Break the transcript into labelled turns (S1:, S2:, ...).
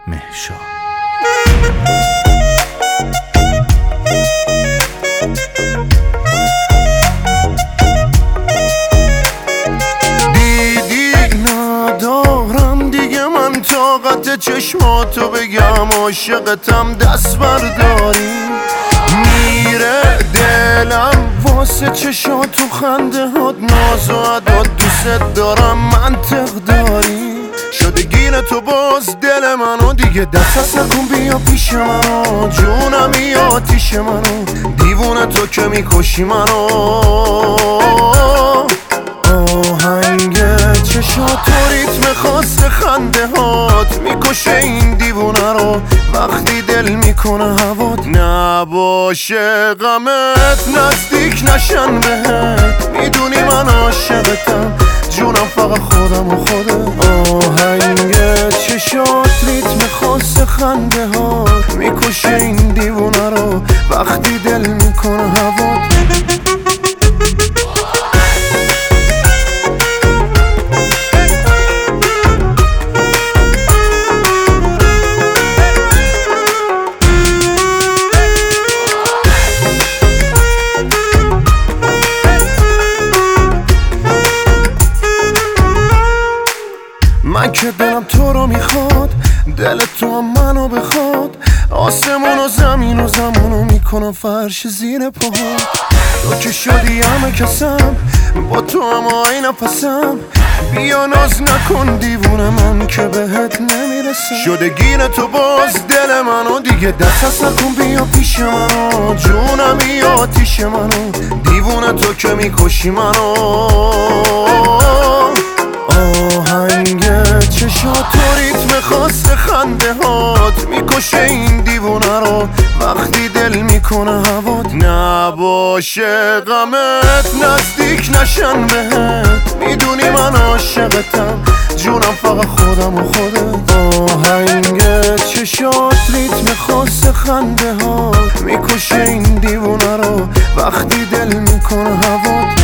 S1: مهشا.
S2: طاقت چشماتو بگم عاشقتم دست برداری، میره دلم واسه چشاتو خنده هات ناز و عداد، دوست دارم منطق داری، شده گیر تو باز دل منو، دیگه دست نکن بیا پیش منو، جونم یا آتیش منو، دیوونه تو که میکشی منو، آهنگ چشات و ریتم خاص خنده هات میکشه این دیوونه رو، وقتی دل میکنه هوات نباشه غمت، نزدیک نشن بهت، میدونی من عاشقتم جونم فقط خودم و خودت، آهنگ چشات ریتم خاص خنده هات میکشه این دیوونه رو، وقتی دل میکنه هوات. من که دلم تو رو میخواد، دل تو هم منو بخواد، آسمون و زمین و زمانو میکنم فرش زیر پاهات، تو که شدی همه کسم، با تو هم آی نفسم، بیا ناز نکن دیوونه من که بهت نمیرسم، شده گیر تو باز دل منو، دیگه دست نکن بیا پیش منو، جونم یا آتیش منو، دیوونه تو که میکشی منو، آهنگ چشات و ریتم خاص خنده هات میکشه این دیوونه رو، وقتی دل میکنه هوات نباشه غمت، نزدیک نشن بهت، میدونی من عاشقتم جونم فقط خودم و خودت، آهنگ چشات ریتم خاص خنده هات میکشه این دیوونه رو، وقتی دل میکنه هوات.